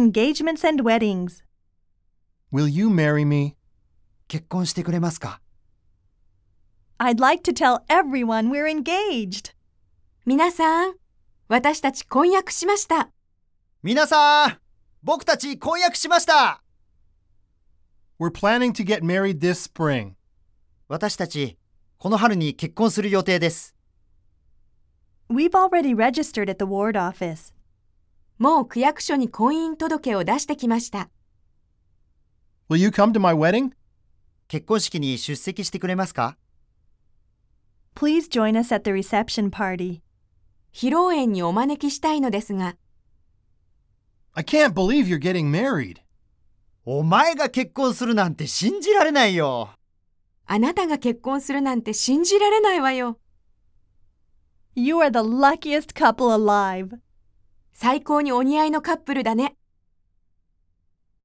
engagements and weddings. Will you marry me? 結婚してくれますか？ I'd like to tell everyone we're engaged. 皆さん、私たち婚約しました。 皆さん、僕たち婚約しました。 We're planning to get married this spring. 私たち、この春に結婚する予定です。 We've already registered at the ward office. もう区役所に婚姻届を出してきました。 Will you come to my wedding? 結婚式に出席してくれますか？ Please join us at the reception party. 披露宴にお招きしたいのですが。 I can't believe you're getting married. お前が結婚するなんて信じられないよ。 あなたが結婚するなんて信じられないわよ。 You are the luckiest couple alive. 最高にお似合いのカップルだね。